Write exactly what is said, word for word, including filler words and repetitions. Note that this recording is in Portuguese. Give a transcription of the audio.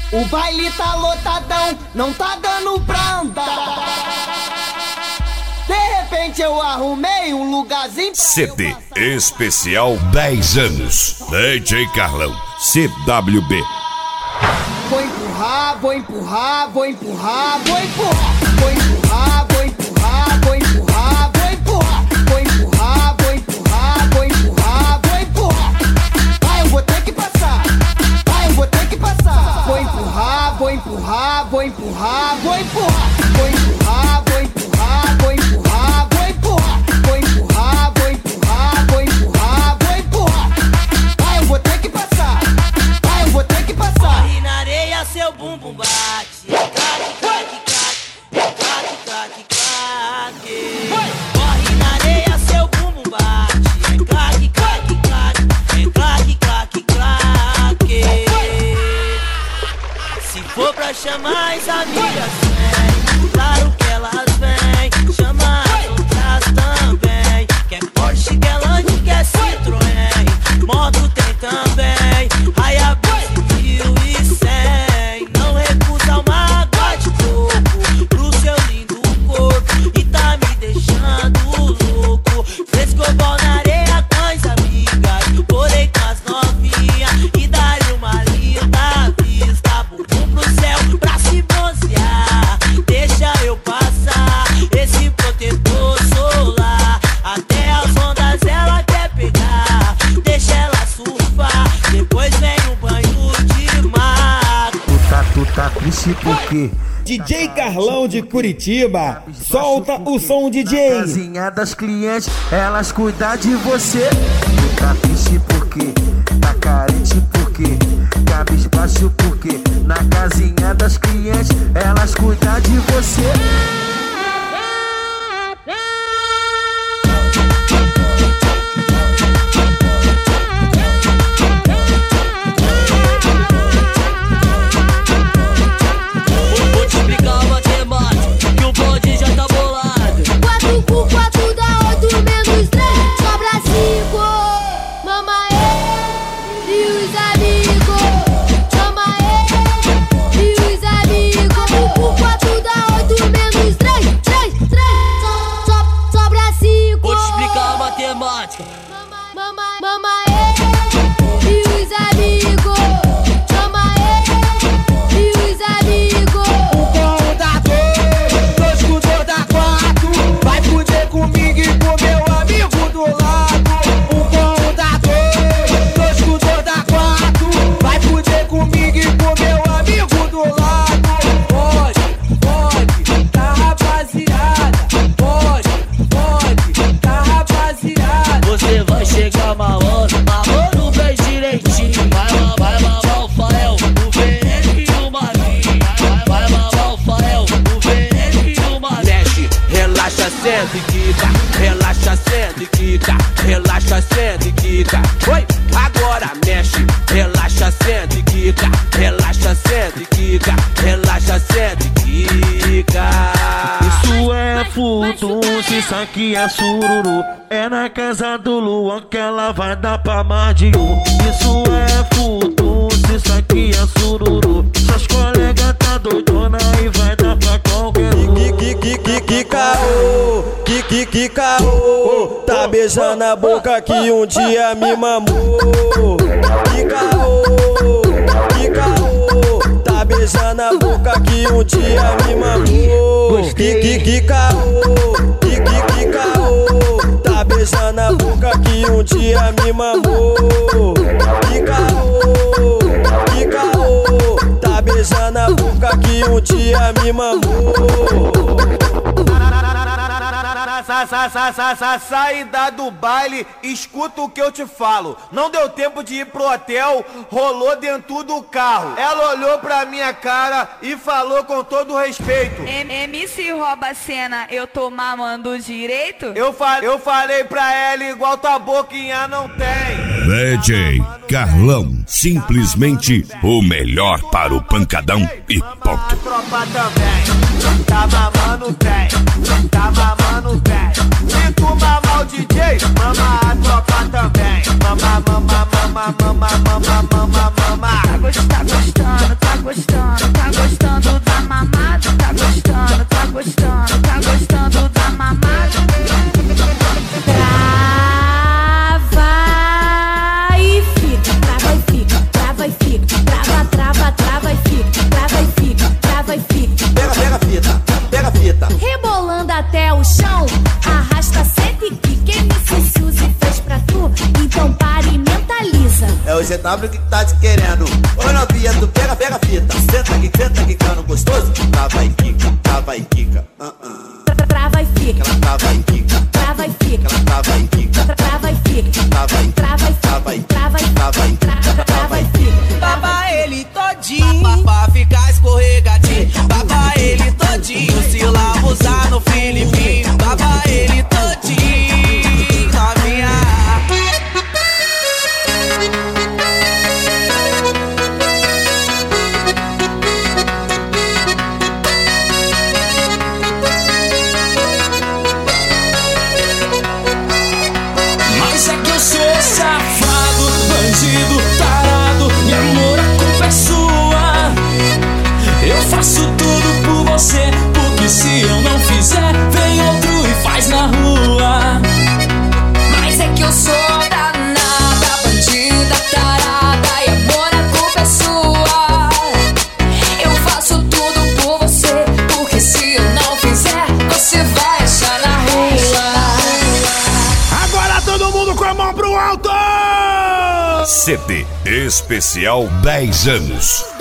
O baile tá lotadão, não tá dando pra andar. De repente eu arrumei um lugarzinho pra C D especial dez anos. D J Carlão, C W B. Vou empurrar, vou empurrar, vou empurrar, vou empurrar. Vou empurrar, vou empurrar, vou empurrar, vou empurrar. Vou empurrar, vou empurrar, vou empurrar, vou empurrar. Vai, eu vou ter que passar. Vai, eu vou ter que passar. Vou empurrar, vou empurrar, vou empurrar, vou empurrar. Vou empurrar, vou empurrar, vou empurrar, vou empurrar. Vou empurrar, vou empurrar, vou empurrar, vou empurrar. Vai, eu vou ter que passar. Vai, eu vou ter que passar. Corre na areia, seu bumbum bate. Claque, claque, claque. Claque, claque, claque. Corre na areia, seu bumbum bate. Claque, claque, claque. Claque, claque, claque. Se for pra chamar as amigas, vem. Claro que elas vêm. Chama as outras também. Quer Porsche, quer Land, quer Citroën. Moto tem também. Hayabusa mil e cem. Não recusa uma água de coco pro seu lindo corpo. E tá me deixando louco. Frescobol na areia com as amigas. Porém com as novinhas. E daria uma linda vista. Bumbum pro céu pra se bronzear. Deixa eu passar esse protetor solar. Até as ondas ela quer pegar. Deixa ela surfar. Depois vem um banho de mar. Tu tá, tu tá triste por quê? D J Carlão de Curitiba, solta o som, D J. Casinha das clientes, elas cuidam de você. Tu tá triste por quê? Tá carente por quê? Cabisbaixo por quê? Na casinha das clientes, elas cuidam de você. Vou te explicar a matemática, que o bonde já tá bolado. Quatro por quatro dá oito menos três, sobra cinco. Mama é, e os amigos. Chama é, e os amigos. Quatro por quatro dá oito menos três, três, três. So, so, sobra cinco. Vou te explicar a matemática. Mama, mama é, e os amigos. Chama é, e os amigos. Um com um dá dois, dois com dois dá quatro. Vai fuder comigo e com meu amigo do lado. Um com um dá dois, dois com dois dá quatro. Vai fuder comigo e com meu amigo do lado. Pode, pode, tá rapaziada. Pode, pode, tá rapaziada. Você vai chegar malandro, malandro bem direitinho. Vai, ma- vai mamar o Fael, o V N e o Marinho. Vai, vai mamar o Fael, o V N e o Marinho. Mexe, relaxa, senta e quica. Relaxa, senta e quica. Relaxa, senta e quica. Oi, agora mexe. Relaxa, senta e quica. Relaxa, senta e quica. Relaxa, senta e quica. Isso é futum, se isso aqui é sururu. É na casa do Luan que ela vai dar pra mais de um. Isso é futum, se isso aqui é sururu. Seus colegas tá doidona e vai dar pra qualquer um. Que que que que caô, que que que caô. Tá beijando a boca que um dia me mamou. Que caô, que caô. Tá beijando a boca que um dia me mamou. Que que que caô, que que que caô. Tá beijando a boca que um dia me mamou. Que caô, que caô. Tá beijando a boca que um dia me mamou. Sa, sa, sa, sa, sa, saída do baile, escuta o que eu te falo. Não deu tempo de ir pro hotel, rolou dentro do carro. Ela olhou pra minha cara e falou com todo respeito: M C rouba a cena, eu tô mamando direito? Eu, fa eu falei pra ela igual tua boquinha não tem. D J Carlão, simplesmente o melhor para o pancadão e ponto. A tropa também, tá mamando bem, tá mamando bem. Se tu mamar o D J, mama a tropa também. Mama, mama, mama, mama, mama, mama, mama. Tá gostando, tá gostando, tá gostando, tá gostando da mamada, tá gostando, tá gostando, tá gostando da mamada. Trava e fica, trava e fica, trava e fica, trava, trava, trava e fica, trava e fica, trava e fica. Pega, pega a fita, pega a fita. Rebolando até o chão, arrasta, senta e quica. Quem me Suzy fez pra tu, então para e mentaliza. É o G W que tá te querendo. Ô novinha, tu pega, pega a fita. Senta aqui, senta aqui, cano gostoso. Trava e quica, trava e quica. Uh -uh. Trava e fica, ela trava e quica, trava e fica, ela trava e quica, trava e fica, trava e trava e trava e trava e trava e trava e fica. Baba ele todinho, pra ficar escorregadinho. Baba ele todinho, se lambuzar no Filipinho. Baba ele todinho, novinha. Mas é que eu sou safado, bandido, tarado. E amor, a culpa é sua. Eu faço tudo por você, porque se eu não fizer, vem outro e faz na rua. Mas é que eu sou danada, bandida, tarada. E amor, a culpa é sua. Eu faço tudo por você, porque se eu não fizer, você vai achar na rua. Agora todo mundo com a mão pro alto! C D especial dez anos.